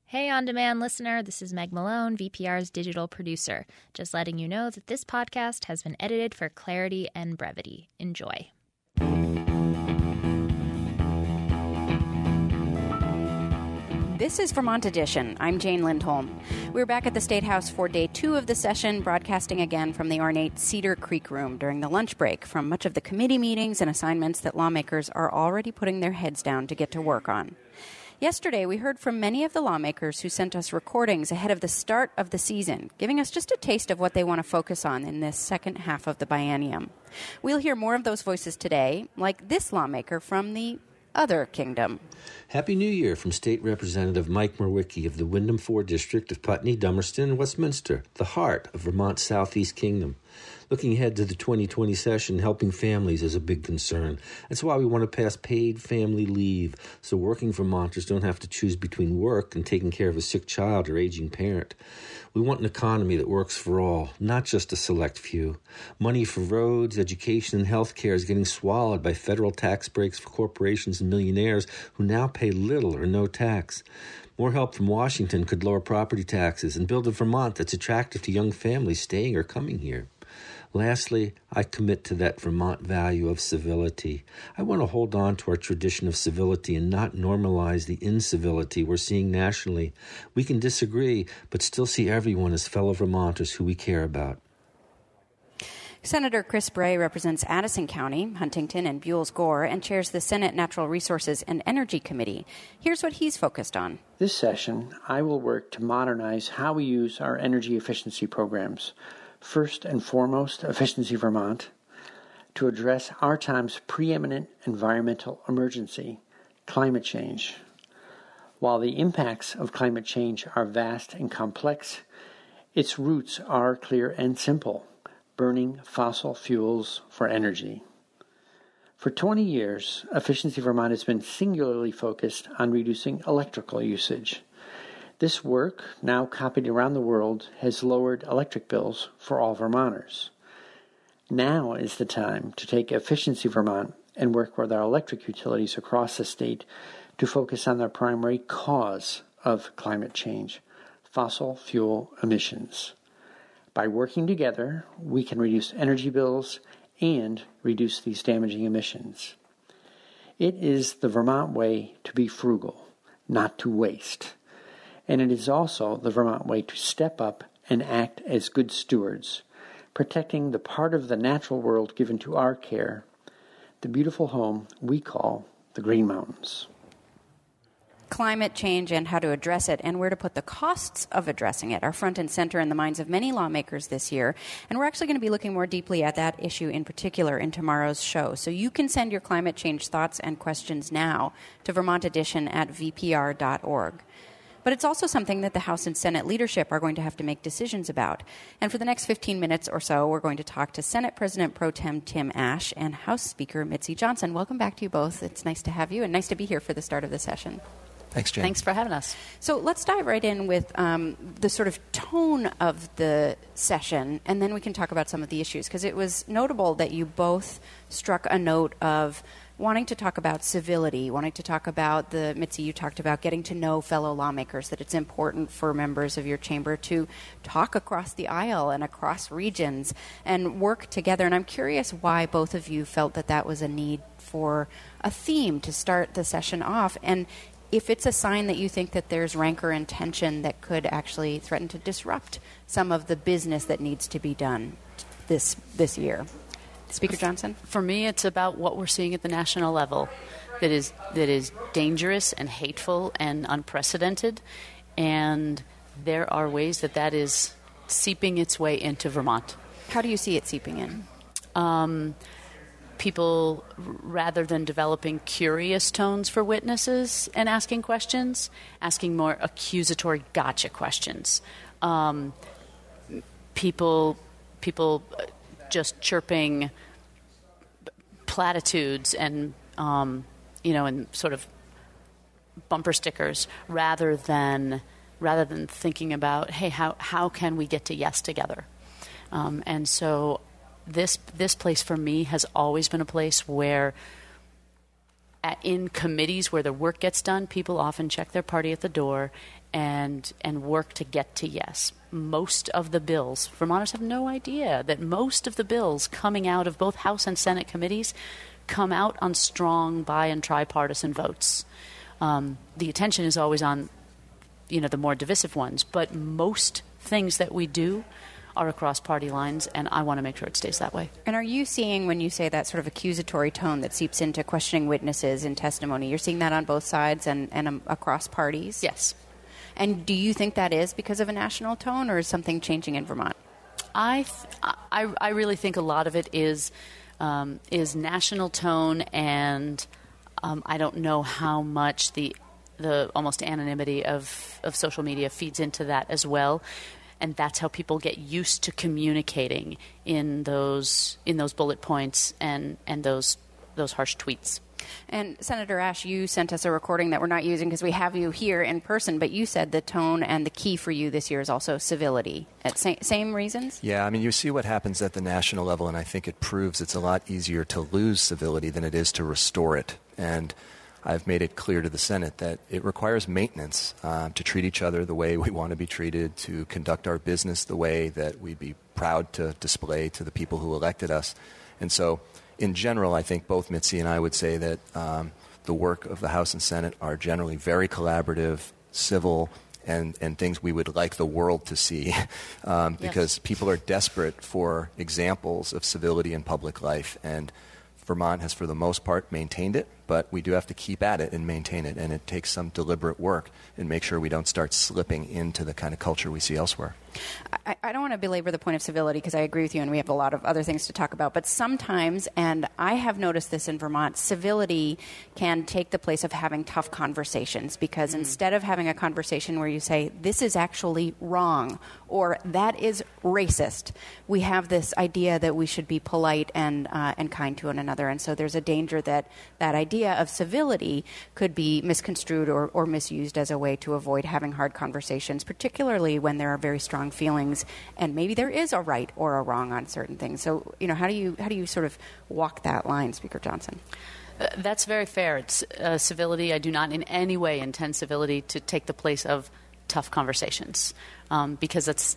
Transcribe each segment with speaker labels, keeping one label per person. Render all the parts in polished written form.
Speaker 1: Hey, on-demand listener, this is Meg Malone, VPR's digital producer. Just letting you know that this podcast has been edited for clarity and brevity. Enjoy.
Speaker 2: This is Vermont Edition. I'm Jane Lindholm. We're back at the State House for day 2 of the session, broadcasting again from the ornate Cedar Creek Room during the lunch break from much of the committee meetings and assignments that lawmakers are already putting their heads down to get to work on. Yesterday, we heard from many of the lawmakers who sent us recordings ahead of the start of the season, giving us just a taste of what they want to focus on in this second half of the biennium. We'll hear more of those voices today, like this lawmaker from the other kingdom.
Speaker 3: Happy New Year from State Representative Mike Murwicki of the Wyndham 4 District of Putney, Dummerston, and Westminster, the heart of Vermont's Southeast Kingdom. Looking ahead to the 2020 session, helping families is a big concern. That's why we want to pass paid family leave, so working Vermonters don't have to choose between work and taking care of a sick child or aging parent. We want an economy that works for all, not just a select few. Money for roads, education, and health care is getting swallowed by federal tax breaks for corporations and millionaires who now pay little or no tax. More help from Washington could lower property taxes and build a Vermont that's attractive to young families staying or coming here. Lastly, I commit to that Vermont value of civility. I want to hold on to our tradition of civility and not normalize the incivility we're seeing nationally. We can disagree, but still see everyone as fellow Vermonters who we care about.
Speaker 2: Senator Chris Bray represents Addison County, Huntington, and Buell's-Gore, and chairs the Senate Natural Resources and Energy Committee. Here's what he's focused on.
Speaker 4: This session, I will work to modernize how we use our energy efficiency programs. First and foremost, Efficiency Vermont, to address our time's preeminent environmental emergency, climate change. While the impacts of climate change are vast and complex, its roots are clear and simple: burning fossil fuels for energy. For 20 years, Efficiency Vermont has been singularly focused on reducing electrical usage. This work, now copied around the world, has lowered electric bills for all Vermonters. Now is the time to take Efficiency Vermont and work with our electric utilities across the state to focus on the primary cause of climate change: fossil fuel emissions. By working together, we can reduce energy bills and reduce these damaging emissions. It is the Vermont way to be frugal, not to waste. And it is also the Vermont way to step up and act as good stewards, protecting the part of the natural world given to our care, the beautiful home we call the Green Mountains.
Speaker 2: Climate change and how to address it and where to put the costs of addressing it are front and center in the minds of many lawmakers this year. And we're actually going to be looking more deeply at that issue in particular in tomorrow's show. So you can send your climate change thoughts and questions now to vermontedition@vpr.org. But it's also something that the House and Senate leadership are going to have to make decisions about. And for the next 15 minutes or so, we're going to talk to Senate President Pro Tem Tim Ashe and House Speaker Mitzi Johnson. Welcome back to you both. It's nice to have you and nice to be here for the start of the session.
Speaker 5: Thanks, Jane.
Speaker 6: Thanks for having us.
Speaker 2: So let's dive right in with the sort of tone of the session, and then we can talk about some of the issues, because it was notable that you both struck a note of wanting to talk about civility, wanting to talk about Mitzi, you talked about getting to know fellow lawmakers, that it's important for members of your chamber to talk across the aisle and across regions and work together. And I'm curious why both of you felt that that was a need for a theme to start the session off, and if it's a sign that you think that there's rancor and tension that could actually threaten to disrupt some of the business that needs to be done this year. Speaker Johnson?
Speaker 6: For me, it's about what we're seeing at the national level that is dangerous and hateful and unprecedented, and there are ways that is seeping its way into Vermont.
Speaker 2: How do you see it seeping in?
Speaker 6: People, rather than developing curious tones for witnesses and asking questions, asking more accusatory gotcha questions. People just chirping platitudes and and sort of bumper stickers rather than thinking about, hey, how can we get to yes together? And so this place for me has always been a place where in committees where the work gets done, people often check their party at the door and work to get to yes. Most of the bills, Vermonters have no idea that most of the bills coming out of both House and Senate committees come out on strong bi- and tripartisan votes. The attention is always on, the more divisive ones, but most things that we do are across party lines, and I want to make sure it stays that way.
Speaker 2: And are you seeing, when you say that sort of accusatory tone that seeps into questioning witnesses in testimony, you're seeing that on both sides and across parties?
Speaker 6: Yes.
Speaker 2: And do you think that is because of a national tone, or is something changing in Vermont?
Speaker 6: I really think a lot of it is national tone, and I don't know how much the almost anonymity of social media feeds into that as well. And that's how people get used to communicating in those bullet points and those harsh tweets. And
Speaker 2: Senator Ashe, you sent us a recording that we're not using because we have you here in person, but you said the tone and the key for you this year is also civility. Same reasons?
Speaker 5: Yeah, I mean, you see what happens at the national level, and I think it proves it's a lot easier to lose civility than it is to restore it. And I've made it clear to the Senate that it requires maintenance to treat each other the way we want to be treated, to conduct our business the way that we'd be proud to display to the people who elected us. And so, in general, I think both Mitzi and I would say that the work of the House and Senate are generally very collaborative, civil, and things we would like the world to see because people are desperate for examples of civility in public life. And Vermont has, for the most part, maintained it, but we do have to keep at it and maintain it, and it takes some deliberate work and make sure we don't start slipping into the kind of culture we see elsewhere.
Speaker 2: I don't want to belabor the point of civility because I agree with you and we have a lot of other things to talk about, but sometimes, and I have noticed this in Vermont, civility can take the place of having tough conversations because instead of having a conversation where you say, this is actually wrong or that is racist, we have this idea that we should be polite and kind to one another. And so there's a danger that that idea of civility could be misconstrued or misused as a way to avoid having hard conversations, particularly when there are very strong feelings and maybe there is a right or a wrong on certain things. So, how do you sort of walk that line, Speaker Johnson?
Speaker 6: That's very fair. It's civility. I do not in any way intend civility to take the place of tough conversations because that's.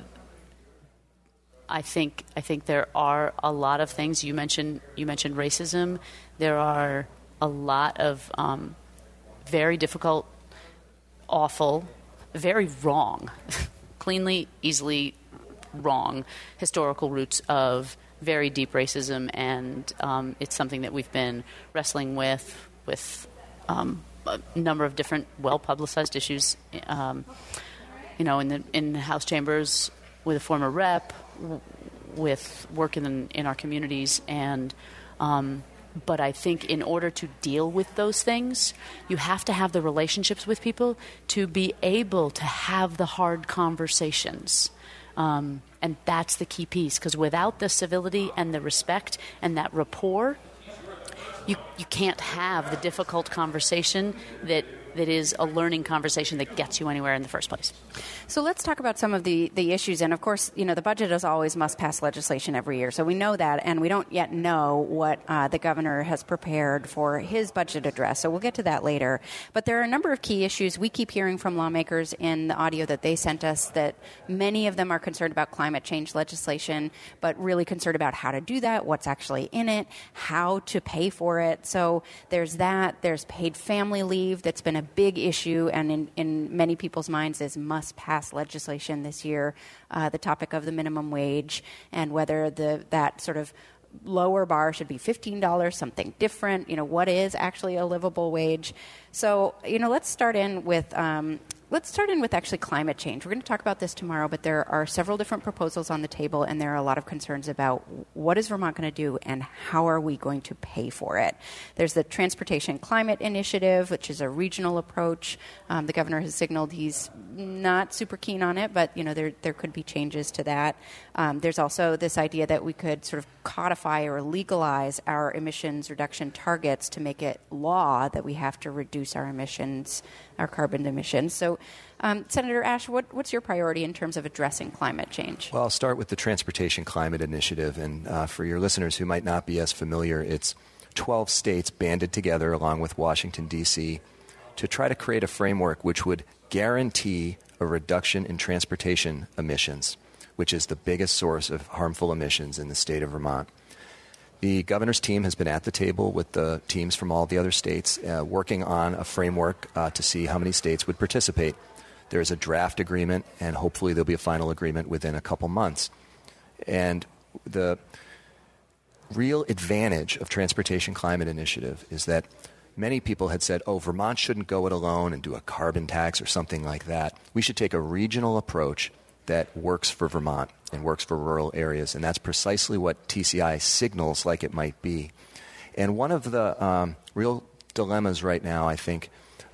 Speaker 6: I think there are a lot of things. You mentioned racism. There are a lot of very difficult, awful, very wrong, cleanly, easily wrong historical roots of very deep racism, and it's something that we've been wrestling with a number of different well-publicized issues, in the House chambers with a former rep, with work in our communities, and but I think in order to deal with those things, you have to have the relationships with people to be able to have the hard conversations. And that's the key piece, because without the civility and the respect and that rapport, you can't have the difficult conversation that is a learning conversation that gets you anywhere in the first place.
Speaker 2: So let's talk about some of the issues. And, of course, the budget is always must-pass legislation every year. So we know that, and we don't yet know what the governor has prepared for his budget address. So we'll get to that later. But there are a number of key issues we keep hearing from lawmakers in the audio that they sent us that many of them are concerned about climate change legislation, but really concerned about how to do that, what's actually in it, how to pay for it. So there's that. There's paid family leave that's been a big issue and in many people's minds is must-pass legislation this year, the topic of the minimum wage and whether that sort of lower bar should be $15, something different, what is actually a livable wage. So, let's start in with actually climate change. We're going to talk about this tomorrow, but there are several different proposals on the table, and there are a lot of concerns about what is Vermont going to do and how are we going to pay for it. There's the Transportation Climate Initiative, which is a regional approach. The governor has signaled he's not super keen on it, but there could be changes to that. There's also this idea that we could sort of codify or legalize our emissions reduction targets to make it law that we have to reduce our emissions, our carbon emissions. So, Senator Ashe, what's your priority in terms of addressing climate change?
Speaker 5: Well, I'll start with the Transportation Climate Initiative. And for your listeners who might not be as familiar, it's 12 states banded together along with Washington, D.C., to try to create a framework which would guarantee a reduction in transportation emissions, which is the biggest source of harmful emissions in the state of Vermont. The governor's team has been at the table with the teams from all the other states, working on a framework to see how many states would participate. There's a draft agreement, and hopefully there'll be a final agreement within a couple months. And the real advantage of Transportation Climate Initiative is that many people had said, Vermont shouldn't go it alone and do a carbon tax or something like that. We should take a regional approach that works for Vermont and works for rural areas, and that's precisely what TCI signals like it might be. And one of the real dilemmas right now, I think,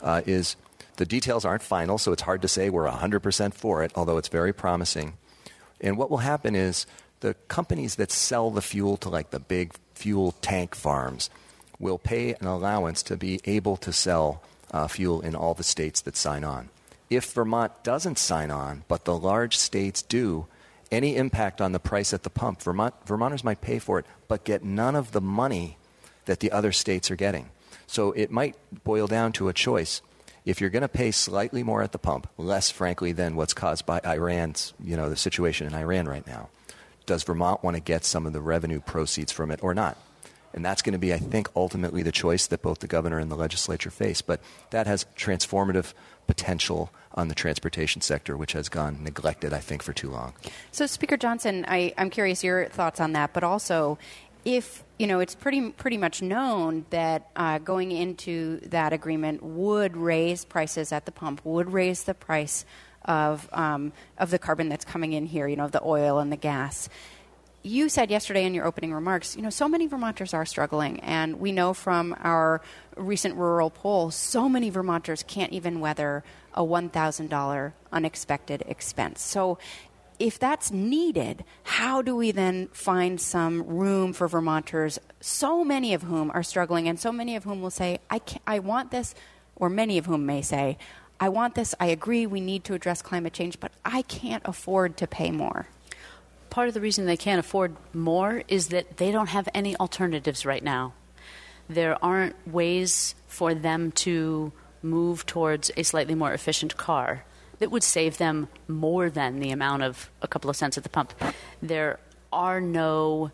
Speaker 5: is the details aren't final, so it's hard to say we're 100% for it, although it's very promising. And what will happen is the companies that sell the fuel to like the big fuel tank farms will pay an allowance to be able to sell fuel in all the states that sign on. If Vermont doesn't sign on, but the large states do, any impact on the price at the pump, Vermonters might pay for it, but get none of the money that the other states are getting. So it might boil down to a choice. If you're going to pay slightly more at the pump, less, frankly, than what's caused by Iran's, the situation in Iran right now, does Vermont want to get some of the revenue proceeds from it or not? And that's going to be, I think, ultimately the choice that both the governor and the legislature face. But that has transformative potential on the transportation sector, which has gone neglected, I think, for too long.
Speaker 2: So, Speaker Johnson, I'm curious your thoughts on that, but also if, it's pretty much known that going into that agreement would raise prices at the pump, would raise the price of the carbon that's coming in here, of the oil and the gas. You said yesterday in your opening remarks, so many Vermonters are struggling, and we know from our recent rural poll, so many Vermonters can't even weather a $1,000 unexpected expense. So if that's needed, how do we then find some room for Vermonters, so many of whom are struggling and so many of whom will say, I want this, or many of whom may say, I want this, I agree we need to address climate change, but I can't afford to pay more.
Speaker 6: Part of the reason they can't afford more is that they don't have any alternatives right now. There aren't ways for them to move towards a slightly more efficient car that would save them more than the amount of a couple of cents at the pump. There are no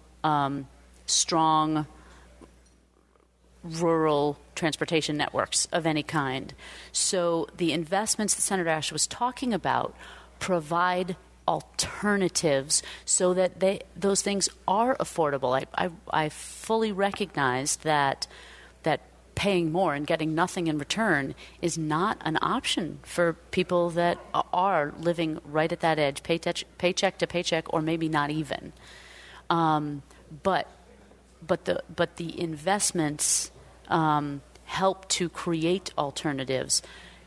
Speaker 6: strong rural transportation networks of any kind. So the investments that Senator Ashe was talking about provide alternatives so that those things are affordable. I fully recognize that paying more and getting nothing in return is not an option for people that are living right at that edge, paycheck to paycheck, or maybe not even. But the investments help to create alternatives.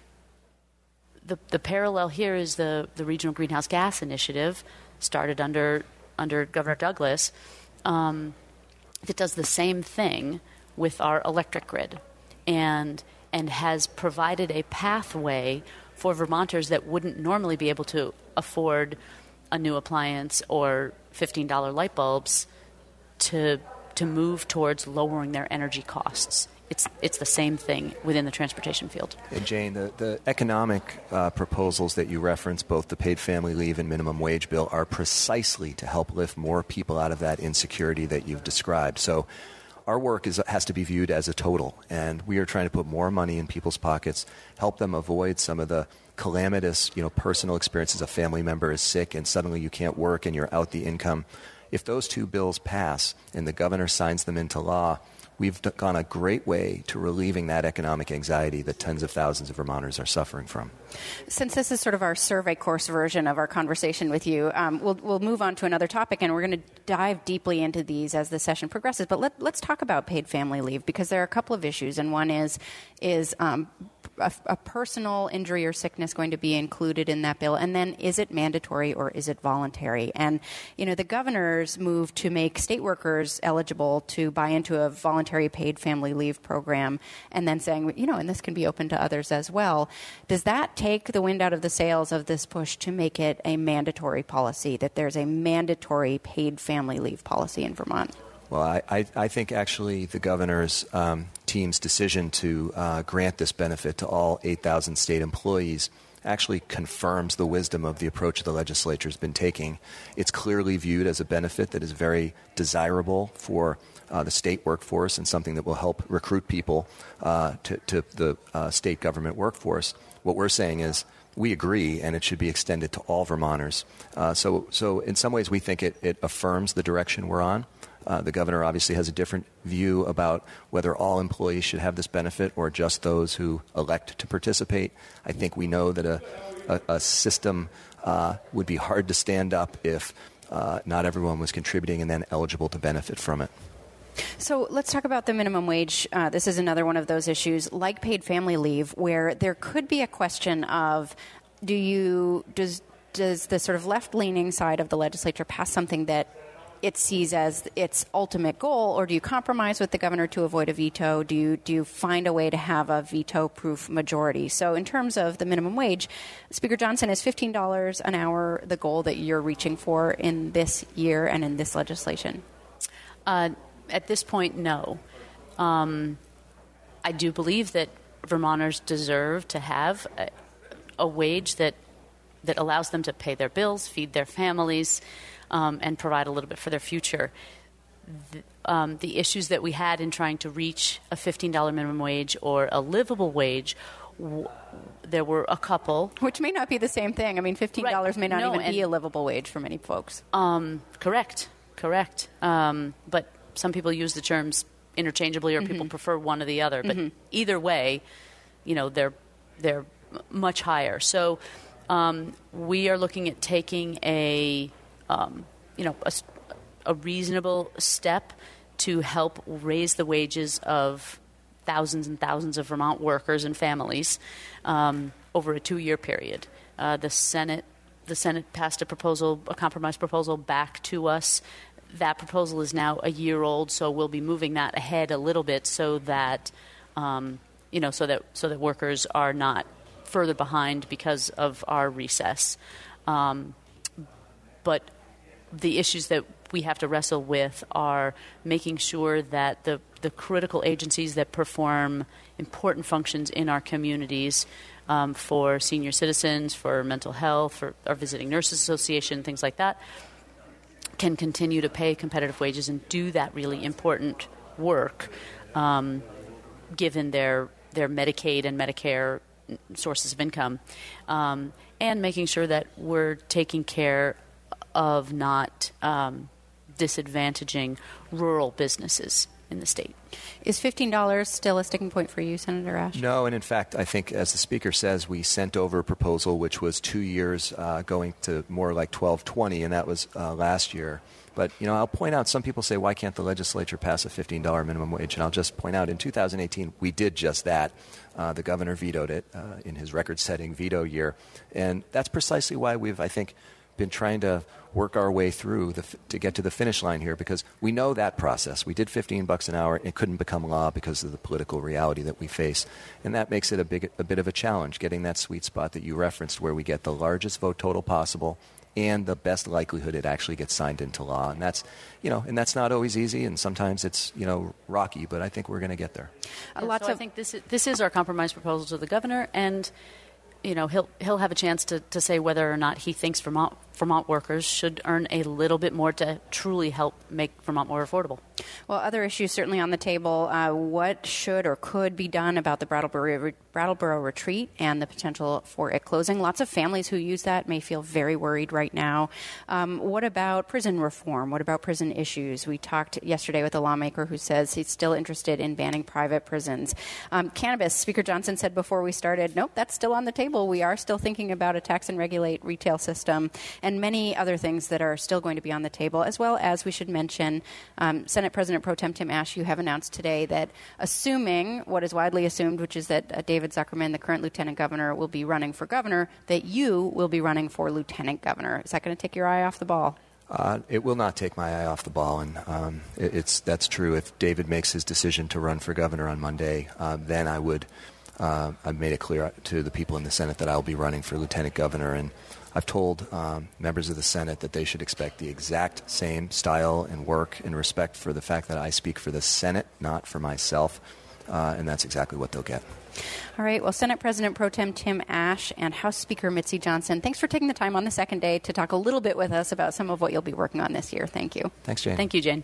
Speaker 6: The parallel here is the Regional Greenhouse Gas Initiative, started under Governor Douglas, that does the same thing with our electric grid, and has provided a pathway for Vermonters that wouldn't normally be able to afford a new appliance or $15 light bulbs to move towards lowering their energy costs. It's the same thing within the transportation field.
Speaker 5: And Jane, the economic proposals that you reference, both the paid family leave and minimum wage bill, are precisely to help lift more people out of that insecurity that you've described. So our work has to be viewed as a total, and we are trying to put more money in people's pockets, help them avoid some of the calamitous, personal experiences. A family member is sick and suddenly you can't work and you're out the income. If those two bills pass and the governor signs them into law, we've gone a great way to relieving that economic anxiety that tens of thousands of Vermonters are suffering from.
Speaker 2: Since this is sort of our survey course version of our conversation with you, we'll move on to another topic, and we're going to dive deeply into these as the session progresses. But let's talk about paid family leave, because there are a couple of issues, and one is a personal injury or sickness going to be included in that bill? And then is it mandatory or is it voluntary? And, the governor's move to make state workers eligible to buy into a voluntary paid family leave program, and then saying, and this can be open to others as well. Does that take the wind out of the sails of this push to make it a mandatory policy, that there's a mandatory paid family leave policy in Vermont?
Speaker 5: Well, I think actually the governor's team's decision to grant this benefit to all 8,000 state employees actually confirms the wisdom of the approach the legislature has been taking. It's clearly viewed as a benefit that is very desirable for the state workforce and something that will help recruit people to the state government workforce. What we're saying is we agree, and it should be extended to all Vermonters. So in some ways, we think it affirms the direction we're on. The governor obviously has a different view about whether all employees should have this benefit or just those who elect to participate. I think we know that a system would be hard to stand up if not everyone was contributing and then eligible to benefit from it.
Speaker 2: So let's talk about the minimum wage. This is another one of those issues, like paid family leave, where there could be a question of does the sort of left-leaning side of the legislature pass something that it sees as its ultimate goal, or do you compromise with the governor to avoid a veto? Do you find a way to have a veto-proof majority? So in terms of the minimum wage, Speaker Johnson, is $15 an hour the goal that you're reaching for in this year and in this legislation?
Speaker 6: At this point, no. I do believe that Vermonters deserve to have a wage that allows them to pay their bills, feed their families, and provide a little bit for their future. The issues that we had in trying to reach a $15 minimum wage or a livable wage, there were a couple.
Speaker 2: Which may not be the same thing. I mean, $15 right. may not even be a livable wage for many folks.
Speaker 6: Correct. But some people use the terms interchangeably, or people prefer one or the other. But either way, they're much higher. So we are looking at taking a reasonable step to help raise the wages of thousands and thousands of Vermont workers and families over a 2-year period. The Senate passed a compromise proposal back to us. That proposal is now a year old, so we'll be moving that ahead a little bit so that workers are not further behind because of our recess. But the issues that we have to wrestle with are making sure that the critical agencies that perform important functions in our communities for senior citizens, for mental health, for our Visiting Nurses Association, things like that, can continue to pay competitive wages and do that really important work given their Medicaid and Medicare sources of income, and making sure that we're taking care of not disadvantaging rural businesses in the state.
Speaker 2: Is $15 still a sticking point for you, Senator Ashe?
Speaker 5: No, and in fact, I think, as the Speaker says, we sent over a proposal which was 2 years going to more like 12-20, and that was last year. But, I'll point out, some people say, why can't the legislature pass a $15 minimum wage? And I'll just point out, in 2018, we did just that. The governor vetoed it in his record-setting veto year. And that's precisely why we've, I think, been trying to work our way through to get to the finish line here, because we know that process. We did $15 an hour. It couldn't become law because of the political reality that we face. And that makes it a bit of a challenge, getting that sweet spot that you referenced where we get the largest vote total possible and the best likelihood it actually gets signed into law. And that's, that's not always easy, and sometimes it's, rocky, but I think we're going to get there.
Speaker 6: I think this is our compromise proposal to the governor, and he'll have a chance to say whether or not he thinks Vermont workers should earn a little bit more to truly help make Vermont more affordable.
Speaker 2: Well, other issues certainly on the table. What should or could be done about the Brattleboro retreat and the potential for it closing? Lots of families who use that may feel very worried right now. What about prison reform? What about prison issues? We talked yesterday with a lawmaker who says he's still interested in banning private prisons. Cannabis, Speaker Johnson said before we started, nope, that's still on the table. We are still thinking about a tax and regulate retail system, and many other things that are still going to be on the table, as well as we should mention Senate President Pro Tem Tim Ashe, you have announced today that assuming what is widely assumed, which is that David Zuckerman, the current lieutenant governor, will be running for governor, that you will be running for lieutenant governor. Is that going to take your eye off the ball?
Speaker 5: It will not take my eye off the ball, and that's true. If David makes his decision to run for governor on Monday, then I would. I've made it clear to the people in the Senate that I'll be running for lieutenant governor, and I've told members of the Senate that they should expect the exact same style and work and respect for the fact that I speak for the Senate, not for myself, and that's exactly what they'll get.
Speaker 2: All right. Well, Senate President Pro Tem Tim Ashe and House Speaker Mitzi Johnson, thanks for taking the time on the second day to talk a little bit with us about some of what you'll be working on this year. Thank you.
Speaker 5: Thanks, Jane.
Speaker 6: Thank you, Jane.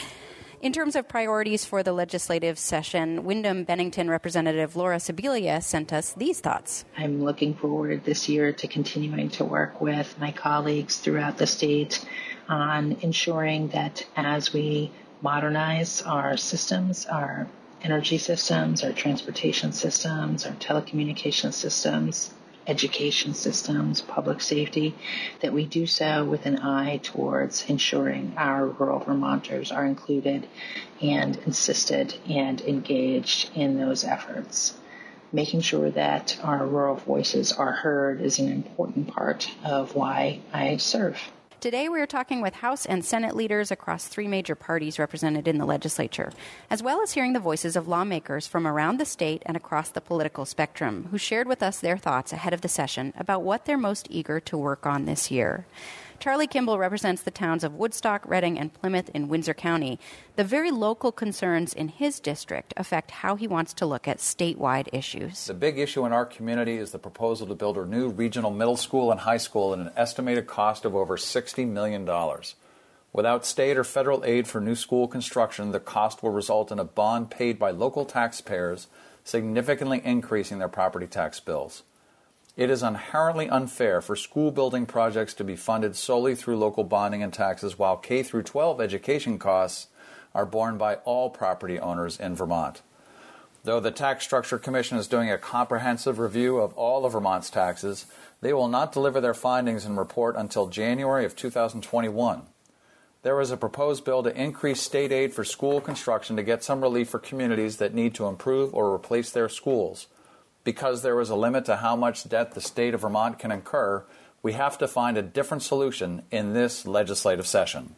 Speaker 2: In terms of priorities for the legislative session, Windham-Bennington Representative Laura Sibilia sent us these thoughts.
Speaker 7: I'm looking forward this year to continuing to work with my colleagues throughout the state on ensuring that as we modernize our systems, our energy systems, our transportation systems, our telecommunication systems, education systems, public safety, that we do so with an eye towards ensuring our rural Vermonters are included and assisted and engaged in those efforts. Making sure that our rural voices are heard is an important part of why I serve.
Speaker 2: Today we are talking with House and Senate leaders across three major parties represented in the legislature, as well as hearing the voices of lawmakers from around the state and across the political spectrum who shared with us their thoughts ahead of the session about what they're most eager to work on this year. Charlie Kimball represents the towns of Woodstock, Reading, and Plymouth in Windsor County. The very local concerns in his district affect how he wants to look at statewide issues.
Speaker 8: The big issue in our community is the proposal to build a new regional middle school and high school at an estimated cost of over $60 million. Without state or federal aid for new school construction, the cost will result in a bond paid by local taxpayers, significantly increasing their property tax bills. It is inherently unfair for school building projects to be funded solely through local bonding and taxes, while K-12 education costs are borne by all property owners in Vermont. Though the Tax Structure Commission is doing a comprehensive review of all of Vermont's taxes, they will not deliver their findings and report until January of 2021. There is a proposed bill to increase state aid for school construction to get some relief for communities that need to improve or replace their schools. Because there is a limit to how much debt the state of Vermont can incur, we have to find a different solution in this legislative session.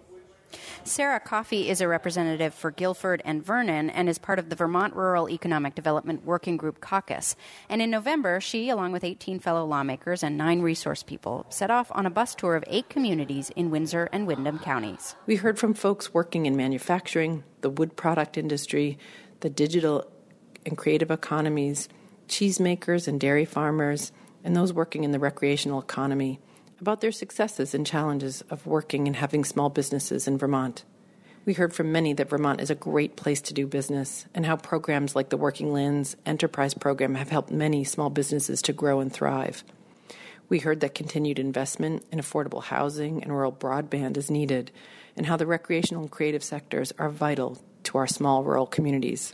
Speaker 2: Sarah Coffey is a representative for Guilford and Vernon and is part of the Vermont Rural Economic Development Working Group Caucus. And in November, she, along with 18 fellow lawmakers and 9 resource people, set off on a bus tour of 8 communities in Windsor and Windham counties.
Speaker 9: We heard from folks working in manufacturing, the wood product industry, the digital and creative economies, cheesemakers and dairy farmers, and those working in the recreational economy, about their successes and challenges of working and having small businesses in Vermont. We heard from many that Vermont is a great place to do business, and how programs like the Working Lands Enterprise Program have helped many small businesses to grow and thrive. We heard that continued investment in affordable housing and rural broadband is needed, and how the recreational and creative sectors are vital to our small rural communities.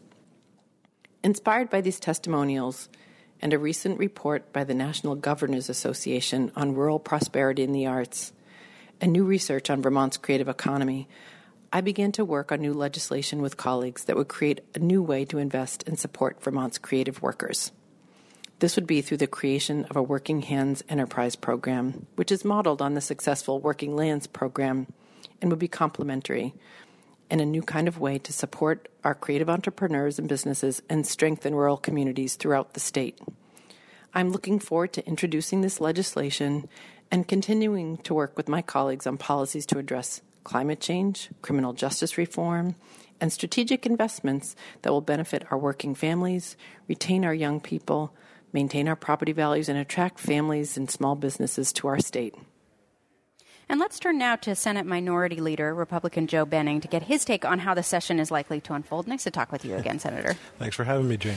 Speaker 9: Inspired by these testimonials and a recent report by the National Governors Association on rural prosperity in the arts and new research on Vermont's creative economy, I began to work on new legislation with colleagues that would create a new way to invest and support Vermont's creative workers. This would be through the creation of a Working Hands Enterprise Program, which is modeled on the successful Working Lands Program and would be complementary, and a new kind of way to support our creative entrepreneurs and businesses and strengthen rural communities throughout the state. I'm looking forward to introducing this legislation and continuing to work with my colleagues on policies to address climate change, criminal justice reform, and strategic investments that will benefit our working families, retain our young people, maintain our property values, and attract families and small businesses to our state.
Speaker 2: And let's turn now to Senate Minority Leader, Republican Joe Benning, to get his take on how the session is likely to unfold. Nice to talk with you again, Senator.
Speaker 10: Thanks for having me, Jane.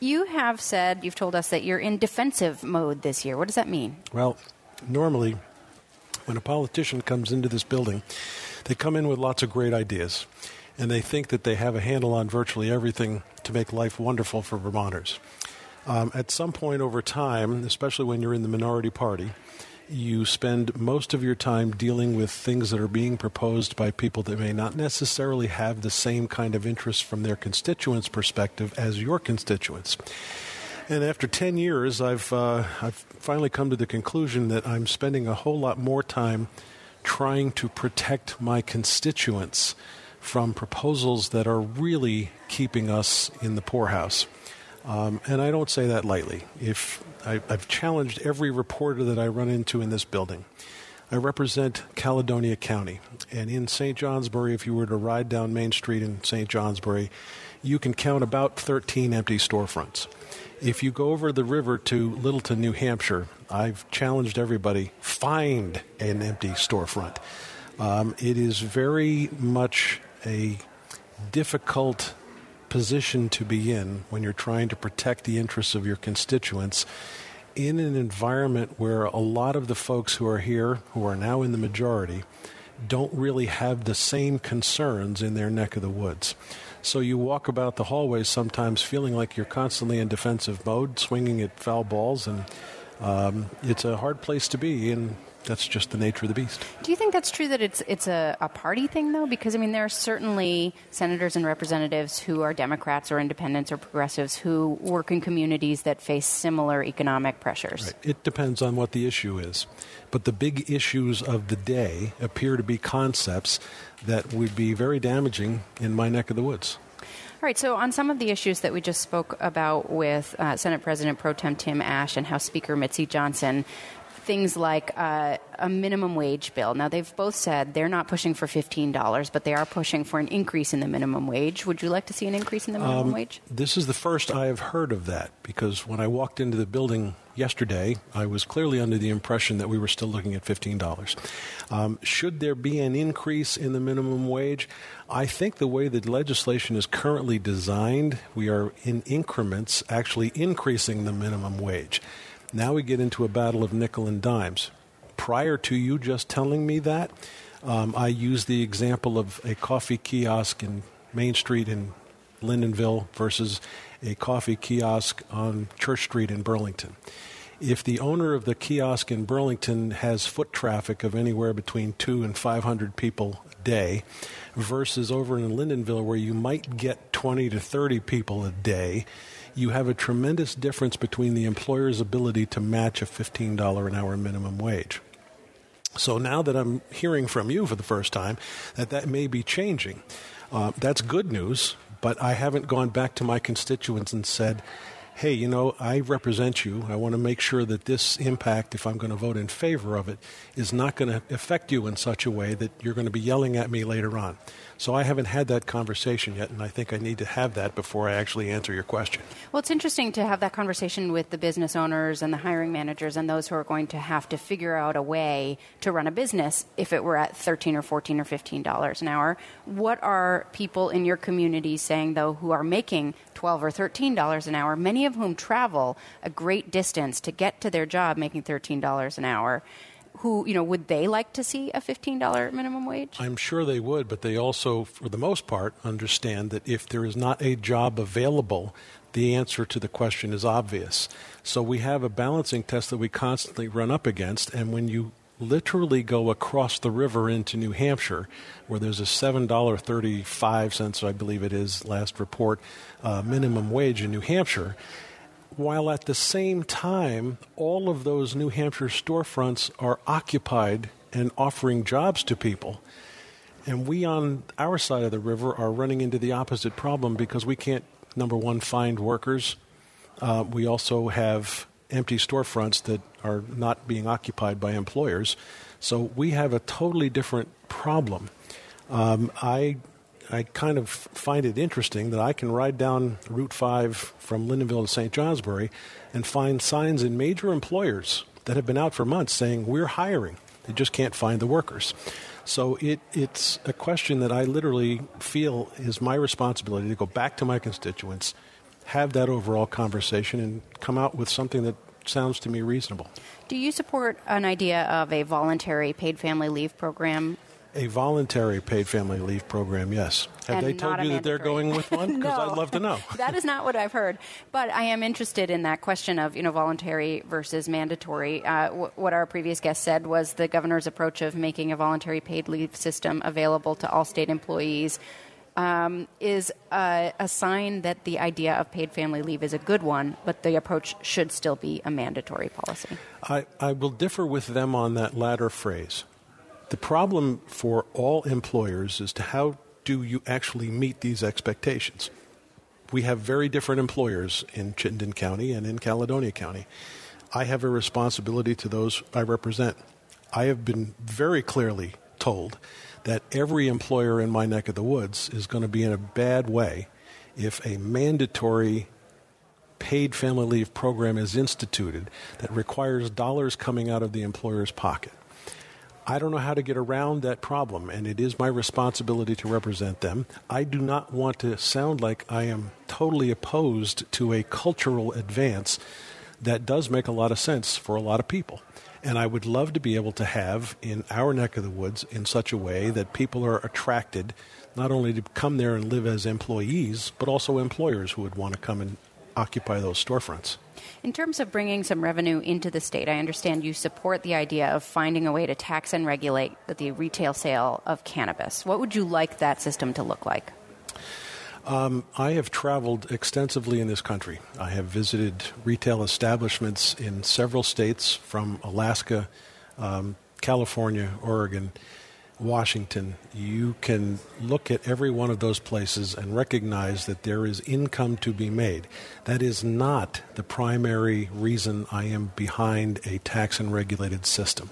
Speaker 2: You've told us that you're in defensive mode this year. What does that mean?
Speaker 10: Well, normally, when a politician comes into this building, they come in with lots of great ideas, and they think that they have a handle on virtually everything to make life wonderful for Vermonters. At some point over time, especially when you're in the minority party, you spend most of your time dealing with things that are being proposed by people that may not necessarily have the same kind of interest from their constituents' perspective as your constituents. And after 10 years, I've finally come to the conclusion that I'm spending a whole lot more time trying to protect my constituents from proposals that are really keeping us in the poorhouse. And I don't say that lightly. I've challenged every reporter that I run into in this building. I represent Caledonia County, and in St. Johnsbury, if you were to ride down Main Street in St. Johnsbury, you can count about 13 empty storefronts. If you go over the river to Littleton, New Hampshire, I've challenged everybody, find an empty storefront. It is very much a difficult position to be in when you're trying to protect the interests of your constituents in an environment where a lot of the folks who are here, who are now in the majority, don't really have the same concerns in their neck of the woods. So you walk about the hallways sometimes feeling like you're constantly in defensive mode, swinging at foul balls, and it's a hard place to be, and that's just the nature of the beast.
Speaker 2: Do you think that's true, that it's a party thing, though? Because, I mean, there are certainly senators and representatives who are Democrats or independents or progressives who work in communities that face similar economic pressures.
Speaker 10: Right. It depends on what the issue is. But the big issues of the day appear to be concepts that would be very damaging in my neck of the woods.
Speaker 2: All right, so on some of the issues that we just spoke about with Senate President Pro Tem Tim Ashe and House Speaker Mitzi Johnson, things like a minimum wage bill. Now, they've both said they're not pushing for $15, but they are pushing for an increase in the minimum wage. Would you like to see an increase in the minimum wage?
Speaker 10: This is the first I have heard of that, because when I walked into the building yesterday, I was clearly under the impression that we were still looking at $15. Should there be an increase in the minimum wage? I think the way that legislation is currently designed, we are in increments actually increasing the minimum wage. Now we get into a battle of nickel and dimes. Prior to you just telling me that, I used the example of a coffee kiosk in Main Street in Lindenville versus a coffee kiosk on Church Street in Burlington. If the owner of the kiosk in Burlington has foot traffic of anywhere between 200 and 500 people a day versus over in Lindenville where you might get 20 to 30 people a day, you have a tremendous difference between the employer's ability to match a $15 an hour minimum wage. So now that I'm hearing from you for the first time that may be changing, that's good news, but I haven't gone back to my constituents and said, hey, you know, I represent you. I want to make sure that this impact, if I'm going to vote in favor of it, is not going to affect you in such a way that you're going to be yelling at me later on. So I haven't had that conversation yet, and I think I need to have that before I actually answer your question.
Speaker 2: Well, it's interesting to have that conversation with the business owners and the hiring managers and those who are going to have to figure out a way to run a business if it were at $13 or $14 or $15 an hour. What are people in your community saying, though, who are making $12 or $13 an hour, many of whom travel a great distance to get to their job making $13 an hour? Who, you know, would they like to see a $15 minimum wage?
Speaker 10: I'm sure they would, but they also, for the most part, understand that if there is not a job available, the answer to the question is obvious. So we have a balancing test that we constantly run up against, and when you literally go across the river into New Hampshire, where there's a $7.35, I believe it is, last report, minimum wage in New Hampshire, while at the same time, all of those New Hampshire storefronts are occupied and offering jobs to people. And we on our side of the river are running into the opposite problem because we can't, number one, find workers. We also have empty storefronts that are not being occupied by employers. So we have a totally different problem. I kind of find it interesting that I can ride down Route 5 from Lindenville to St. Johnsbury and find signs in major employers that have been out for months saying, we're hiring. They just can't find the workers. So it's a question that I literally feel is my responsibility to go back to my constituents, have that overall conversation, and come out with something that sounds to me reasonable.
Speaker 2: Do you support an idea of a voluntary paid family leave program?
Speaker 10: A voluntary paid family leave program, yes. Have they told you that they're going with one? Because
Speaker 2: No.
Speaker 10: I'd love to know.
Speaker 2: That is not what I've heard. But I am interested in that question of, voluntary versus mandatory. What our previous guest said was the governor's approach of making a voluntary paid leave system available to all state employees is a sign that the idea of paid family leave is a good one, but the approach should still be a mandatory policy.
Speaker 10: I will differ with them on that latter phrase. The problem for all employers is to how do you actually meet these expectations? We have very different employers in Chittenden County and in Caledonia County. I have a responsibility to those I represent. I have been very clearly told that every employer in my neck of the woods is going to be in a bad way if a mandatory paid family leave program is instituted that requires dollars coming out of the employer's pocket. I don't know how to get around that problem, and it is my responsibility to represent them. I do not want to sound like I am totally opposed to a cultural advance that does make a lot of sense for a lot of people. And I would love to be able to have in our neck of the woods in such a way that people are attracted not only to come there and live as employees, but also employers who would want to come and occupy those storefronts.
Speaker 2: In terms of bringing some revenue into the state, I understand you support the idea of finding a way to tax and regulate the retail sale of cannabis. What would you like that system to look like?
Speaker 10: I have traveled extensively in this country. I have visited retail establishments in several states from Alaska, California, Oregon, Washington. You can look at every one of those places and recognize that there is income to be made. That is not the primary reason I am behind a tax and regulated system.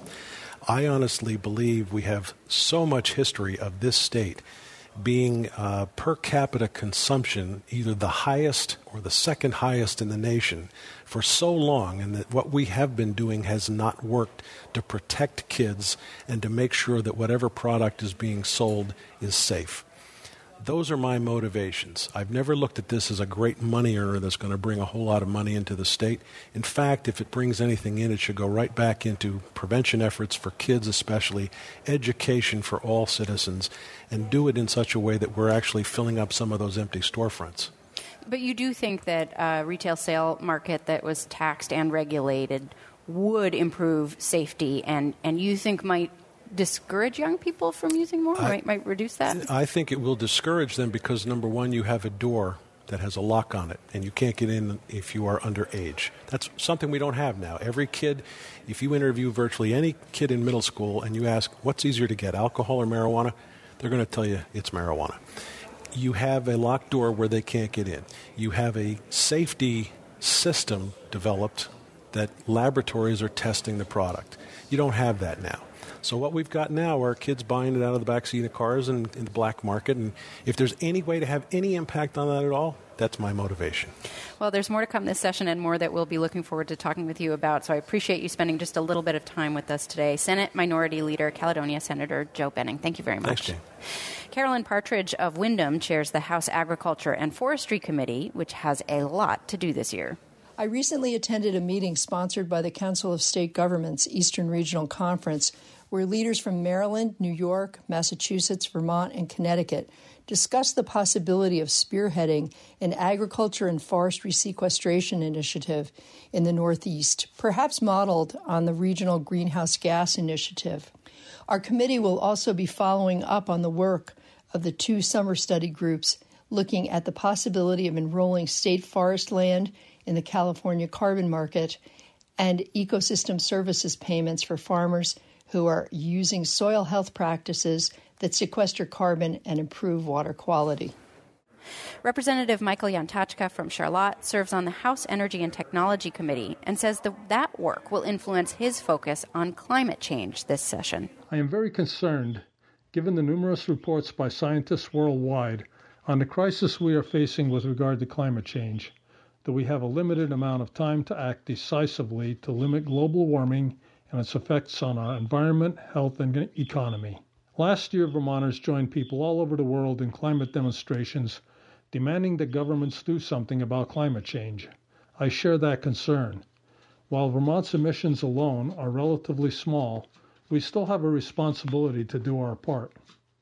Speaker 10: I honestly believe we have so much history of this state being per capita consumption either the highest or the second highest in the nation for so long, and that what we have been doing has not worked to protect kids and to make sure that whatever product is being sold is safe. Those are my motivations. I've never looked at this as a great money earner that's going to bring a whole lot of money into the state. In fact, if it brings anything in, it should go right back into prevention efforts for kids especially, education for all citizens, and do it in such a way that we're actually filling up some of those empty storefronts.
Speaker 2: But you do think that a retail sale market that was taxed and regulated would improve safety and you think might discourage young people from using more, might reduce that?
Speaker 10: I think it will discourage them because, number one, you have a door that has a lock on it, and you can't get in if you are underage. That's something we don't have now. Every kid, if you interview virtually any kid in middle school and you ask, what's easier to get, alcohol or marijuana? They're going to tell you it's marijuana. You have a locked door where they can't get in. You have a safety system developed that laboratories are testing the product. You don't have that now. So what we've got now are kids buying it out of the backseat of cars and in the black market. And if there's any way to have any impact on that at all, that's my motivation.
Speaker 2: Well, there's more to come this session and more that we'll be looking forward to talking with you about. So I appreciate you spending just a little bit of time with us today. Senate Minority Leader, Caledonia Senator Joe Benning. Thank you very much.
Speaker 10: Thanks, Jane.
Speaker 2: Carolyn Partridge of Windham chairs the House Agriculture and Forestry Committee, which has a lot to do this year.
Speaker 11: I recently attended a meeting sponsored by the Council of State Governments Eastern Regional Conference, where leaders from Maryland, New York, Massachusetts, Vermont, and Connecticut discussed the possibility of spearheading an agriculture and forestry sequestration initiative in the Northeast, perhaps modeled on the Regional Greenhouse Gas Initiative. Our committee will also be following up on the work of the two summer study groups looking at the possibility of enrolling state forest land in the California carbon market and ecosystem services payments for farmers who are using soil health practices that sequester carbon and improve water quality.
Speaker 2: Representative Michael Yantachka from Charlotte serves on the House Energy and Technology Committee and says that work will influence his focus on climate change this session.
Speaker 12: I am very concerned, given the numerous reports by scientists worldwide on the crisis we are facing with regard to climate change, that we have a limited amount of time to act decisively to limit global warming and its effects on our environment, health, and economy. Last year, Vermonters joined people all over the world in climate demonstrations demanding that governments do something about climate change. I share that concern. While Vermont's emissions alone are relatively small, we still have a responsibility to do our part.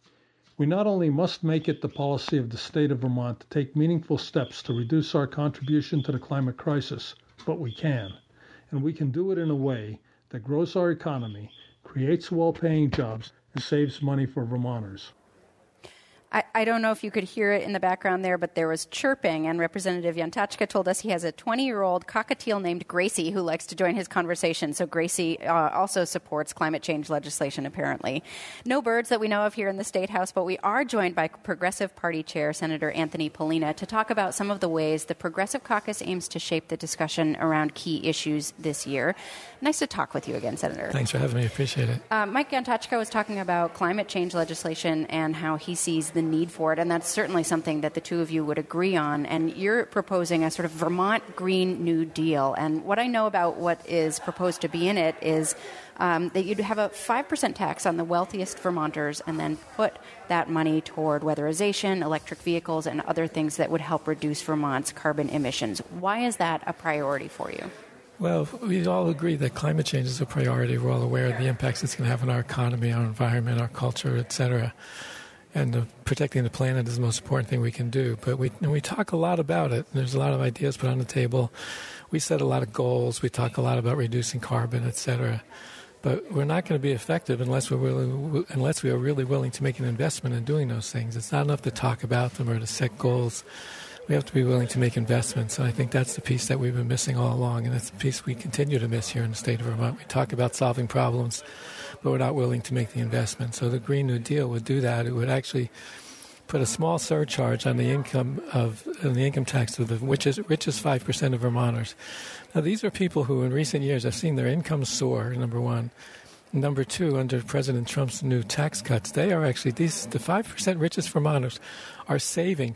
Speaker 12: We not only must make it the policy of the state of Vermont to take meaningful steps to reduce our contribution to the climate crisis, but we can. And we can do it in a way that grows our economy, creates well-paying jobs, and saves money for Vermonters.
Speaker 2: I don't know if you could hear it in the background there, but there was chirping, and Representative Yantachka told us he has a 20-year-old cockatiel named Gracie who likes to join his conversation. So Gracie also supports climate change legislation, apparently. No birds that we know of here in the State House, but we are joined by Progressive Party Chair Senator Anthony Polina to talk about some of the ways the Progressive Caucus aims to shape the discussion around key issues this year. Nice to talk with you again, Senator.
Speaker 13: Thanks for having me. Appreciate it.
Speaker 2: Mike Yantachka was talking about climate change legislation and how he sees the the need for it, and that's certainly something that the two of you would agree on. And you're proposing a sort of Vermont Green New Deal. And what I know about what is proposed to be in it is that you'd have a 5% tax on the wealthiest Vermonters and then put that money toward weatherization, electric vehicles, and other things that would help reduce Vermont's carbon emissions. Why is that a priority for you?
Speaker 13: Well, we all agree that climate change is a priority. We're all aware of the impacts it's going to have on our economy, our environment, our culture, et cetera. And protecting the planet is the most important thing we can do. But we talk a lot about it. There's a lot of ideas put on the table. We set a lot of goals. We talk a lot about reducing carbon, et cetera. But we're not going to be effective unless we are really willing to make an investment in doing those things. It's not enough to talk about them or to set goals. We have to be willing to make investments. And I think that's the piece that we've been missing all along, and that's the piece we continue to miss here in the state of Vermont. We talk about solving problems, but we're not willing to make the investment. So the Green New Deal would do that. It would actually put a small surcharge on the income tax of the richest 5% of Vermonters. Now, these are people who in recent years have seen their income soar, number one. Number two, under President Trump's new tax cuts, they are actually, the 5% richest Vermonters are saving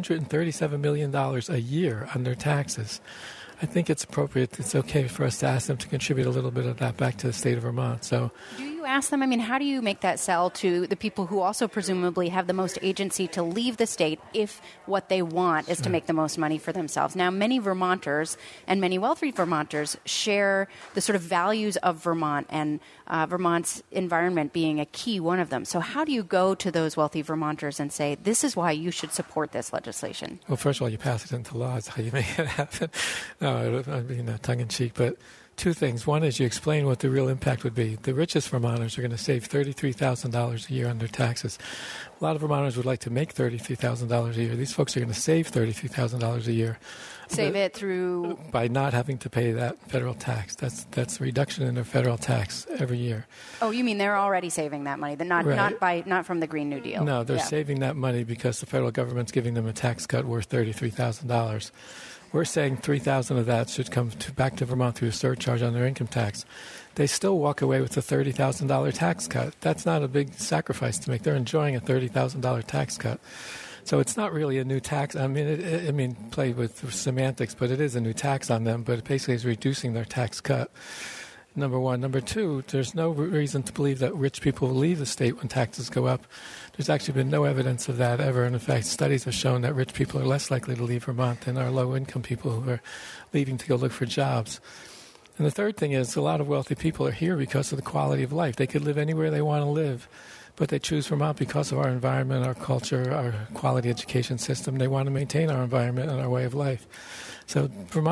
Speaker 13: $237 million a year on their taxes. I think it's appropriate, it's okay for us to ask them to contribute a little bit of that back to the state of Vermont. So,
Speaker 2: do you ask them? I mean, how do you make that sell to the people who also presumably have the most agency to leave the state if what they want is to make the most money for themselves? Now, many Vermonters and many wealthy Vermonters share the sort of values of Vermont and Vermont's environment being a key one of them. So how do you go to those wealthy Vermonters and say, this is why you should support this legislation?
Speaker 13: Well, first of all, you pass it into law. That's how you make it happen. No, I mean, tongue-in-cheek, but two things. One is you explain what the real impact would be. The richest Vermonters are going to save $33,000 a year on their taxes. A lot of Vermonters would like to make $33,000 a year. These folks are going to save $33,000 a year.
Speaker 2: Save it through?
Speaker 13: By not having to pay that federal tax. That's a reduction in their federal tax every year.
Speaker 2: Oh, you mean they're already saving that money? Not from the Green New Deal?
Speaker 13: No, they're saving that money because the federal government's giving them a tax cut worth $33,000. We're saying $3,000 of that should come back to Vermont through a surcharge on their income tax. They still walk away with a $30,000 tax cut. That's not a big sacrifice to make. They're enjoying a $30,000 tax cut. So it's not really a new tax. I mean, play with semantics, but it is a new tax on them, but it basically is reducing their tax cut. Number one. Number two, there's no reason to believe that rich people will leave the state when taxes go up. There's actually been no evidence of that ever. And in fact, studies have shown that rich people are less likely to leave Vermont than our low-income people who are leaving to go look for jobs. And the third thing is a lot of wealthy people are here because of the quality of life. They could live anywhere they want to live, but they choose Vermont because of our environment, our culture, our quality education system. They want to maintain our environment and our way of life. So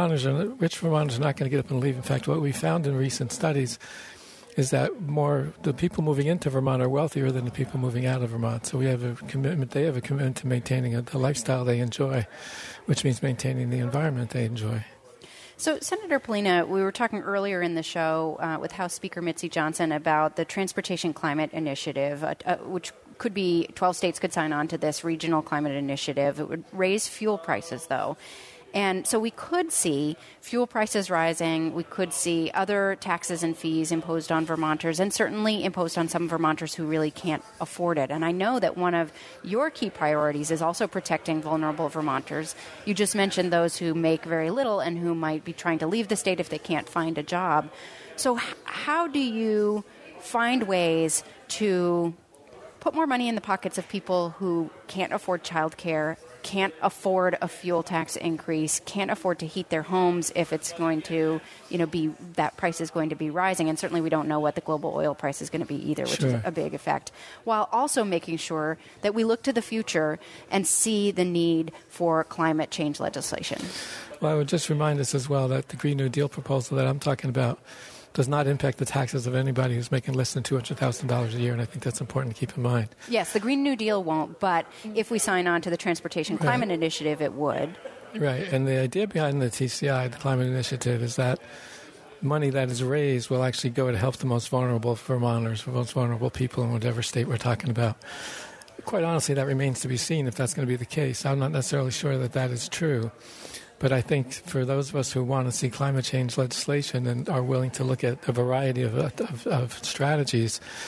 Speaker 13: rich Vermonters are not going to get up and leave. In fact, what we found in recent studies is that the people moving into Vermont are wealthier than the people moving out of Vermont. So we have a commitment. They have a commitment to maintaining the lifestyle they enjoy, which means maintaining the environment they enjoy.
Speaker 2: So, Senator Pollina, we were talking earlier in the show with House Speaker Mitzi Johnson about the Transportation Climate Initiative, which could be 12 states could sign on to this regional climate initiative. It would raise fuel prices, though. And so we could see fuel prices rising. We could see other taxes and fees imposed on Vermonters, and certainly imposed on some Vermonters who really can't afford it. And I know that one of your key priorities is also protecting vulnerable Vermonters. You just mentioned those who make very little and who might be trying to leave the state if they can't find a job. So how do you find ways to put more money in the pockets of people who can't afford childcare, can't afford a fuel tax increase, can't afford to heat their homes if it's going to, be that price is going to be rising, and certainly we don't know what the global oil price is going to be either, which is a big effect, while also making sure that we look to the future and see the need for climate change legislation.
Speaker 13: Well, I would just remind us as well that the Green New Deal proposal that I'm talking about does not impact the taxes of anybody who's making less than $200,000 a year, and I think that's important to keep in mind.
Speaker 2: Yes, the Green New Deal won't, but if we sign on to the Transportation Climate Initiative, it would.
Speaker 13: Right, and the idea behind the TCI, the Climate Initiative, is that money that is raised will actually go to help the most vulnerable Vermonters, the most vulnerable people in whatever state we're talking about. Quite honestly, that remains to be seen if that's going to be the case. I'm not necessarily sure that that is true. But I think for those of us who want to see climate change legislation and are willing to look at a variety of strategies,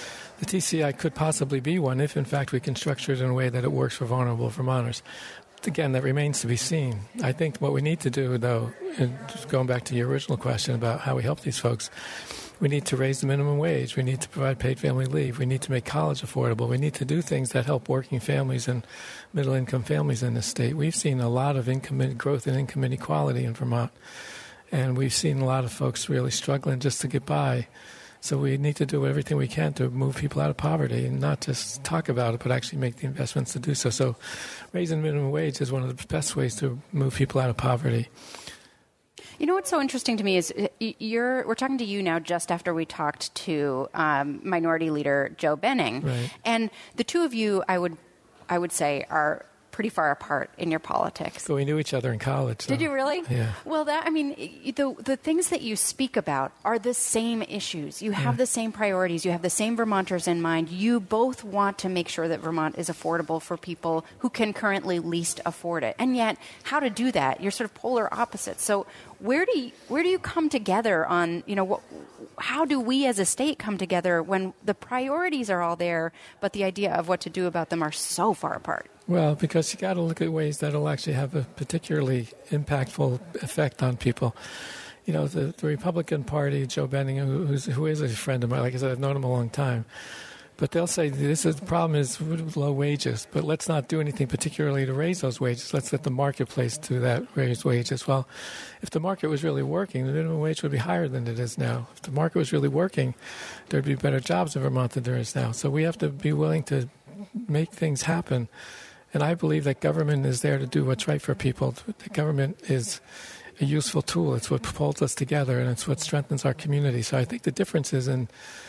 Speaker 13: the TCI could possibly be one if, in fact, we can structure it in a way that it works for vulnerable Vermonters. Again, that remains to be seen. I think what we need to do, though, and just going back to your original question about how we help these folks, we need to raise the minimum wage. We need to provide paid family leave. We need to make college affordable. We need to do things that help working families and middle-income families in this state. We've seen a lot of growth in income inequality in Vermont, and we've seen a lot of folks really struggling just to get by. So we need to do everything we can to move people out of poverty and not just talk about it, but actually make the investments to do so. So raising minimum wage is one of the best ways to move people out of poverty.
Speaker 2: You know what's so interesting to me is we're talking to you now just after we talked to Minority Leader Joe Benning.
Speaker 13: Right.
Speaker 2: And the two of you, I would say, are pretty far apart in your politics.
Speaker 13: But we knew each other in college. So.
Speaker 2: Did you really?
Speaker 13: Yeah.
Speaker 2: Well, the things that you speak about are the same issues. You have the same priorities. You have the same Vermonters in mind. You both want to make sure that Vermont is affordable for people who can currently least afford it. And yet, how to do that? You're sort of polar opposites. So where do you come together on, how do we as a state come together when the priorities are all there, but the idea of what to do about them are so far apart?
Speaker 13: Well, because you got to look at ways that will actually have a particularly impactful effect on people. The Republican Party, Joe Benning, who is a friend of mine, like I said, I've known him a long time. But they'll say the problem is with low wages, but let's not do anything particularly to raise those wages. Let's let the marketplace do that, raise wages. Well, if the market was really working, the minimum wage would be higher than it is now. If the market was really working, there'd be better jobs in Vermont than there is now. So we have to be willing to make things happen. And I believe that government is there to do what's right for people. The government is a useful tool. It's what pulls us together, and it's what strengthens our community. So I think the difference is in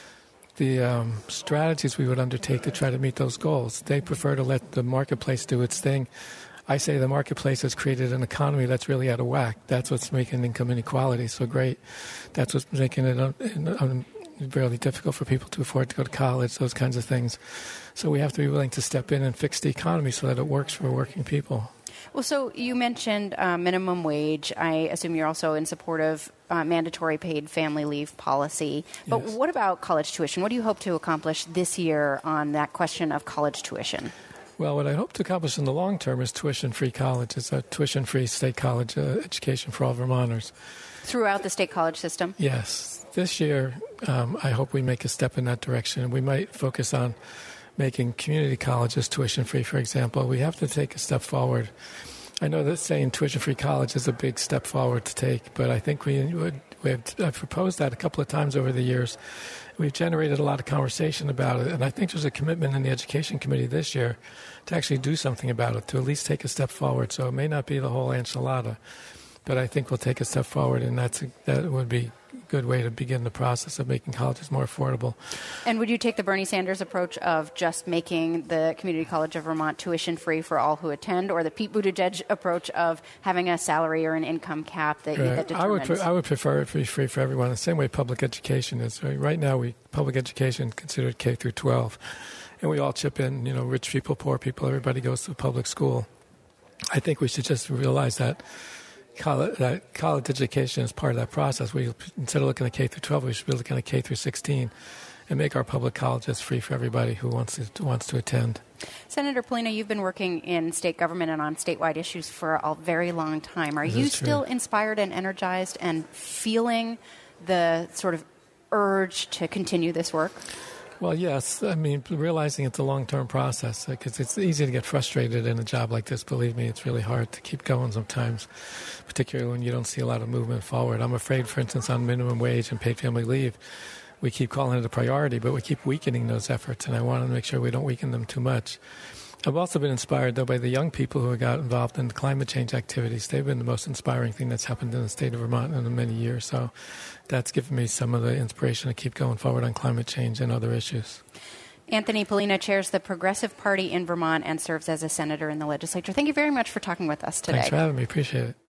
Speaker 13: the strategies we would undertake to try to meet those goals. They prefer to let the marketplace do its thing. I say the marketplace has created an economy that's really out of whack. That's what's making income inequality so great. That's what's making it really difficult for people to afford to go to college, those kinds of things. So we have to be willing to step in and fix the economy so that it works for working people.
Speaker 2: Well, so you mentioned minimum wage. I assume you're also in support of mandatory paid family leave policy. But
Speaker 13: Yes.
Speaker 2: What about college tuition? What do you hope to accomplish this year on that question of college tuition?
Speaker 13: Well, what I hope to accomplish in the long term is tuition-free college. It's a tuition-free state college education for all Vermonters.
Speaker 2: Throughout the state college system?
Speaker 13: Yes. This year, I hope we make a step in that direction. We might focus on making community colleges tuition-free, for example. We have to take a step forward. I know that saying tuition-free college is a big step forward to take, but I think I've proposed that a couple of times over the years. We've generated a lot of conversation about it, and I think there's a commitment in the Education Committee this year to actually do something about it, to at least take a step forward. So it may not be the whole enchilada, but I think we'll take a step forward, and that would be a good way to begin the process of making colleges more affordable.
Speaker 2: And would you take the Bernie Sanders approach of just making the Community College of Vermont tuition-free for all who attend, or the Pete Buttigieg approach of having a salary or an income cap that determines?
Speaker 13: I would prefer it to be free for everyone, the same way public education is. Right now, public education is considered K through 12, and we all chip in, rich people, poor people, everybody goes to public school. I think we should just realize that college education is part of that process. Instead of looking at K through 12, we should be looking at K through 16 and make our public colleges free for everybody who wants to attend.
Speaker 2: Senator Pollina, you've been working in state government and on statewide issues for a very long time. Are you still inspired and energized and feeling the sort of urge to continue this work?
Speaker 13: Well, yes. I mean, realizing it's a long-term process, because it's easy to get frustrated in a job like this. Believe me, it's really hard to keep going sometimes, particularly when you don't see a lot of movement forward. I'm afraid, for instance, on minimum wage and paid family leave, we keep calling it a priority, but we keep weakening those efforts, and I want to make sure we don't weaken them too much. I've also been inspired, though, by the young people who got involved in the climate change activities. They've been the most inspiring thing that's happened in the state of Vermont in many years. So that's given me some of the inspiration to keep going forward on climate change and other issues.
Speaker 2: Anthony Pollina chairs the Progressive Party in Vermont and serves as a senator in the legislature. Thank you very much for talking with us today.
Speaker 13: Thanks for having me. Appreciate it.